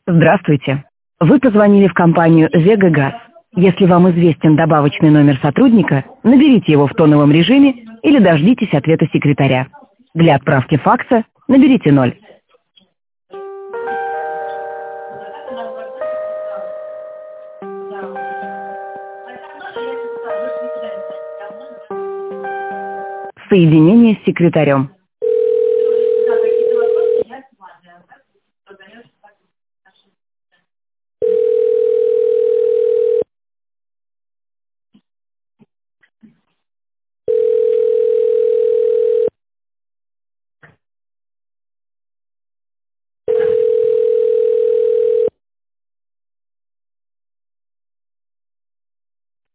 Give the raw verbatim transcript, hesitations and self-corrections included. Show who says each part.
Speaker 1: Здравствуйте. Вы позвонили в компанию «Вега Газ». Если вам известен добавочный номер сотрудника, наберите его в тоновом режиме или дождитесь ответа секретаря. Для отправки факса наберите ноль. Соединение с секретарем.